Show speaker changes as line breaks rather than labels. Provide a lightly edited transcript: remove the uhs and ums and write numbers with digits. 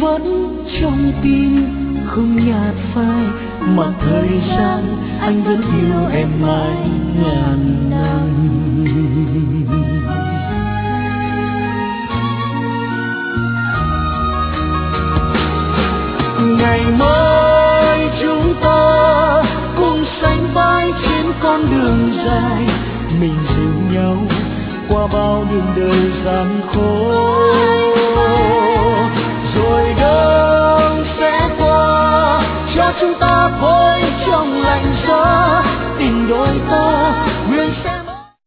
vẫn trong tim không nhạt phai, mà thời gian anh vẫn yêu em mãi ngàn năm. Ngày mai chúng ta cùng sánh vai trên con đường dài, mình dìu nhau qua bao đường đời gian khổ.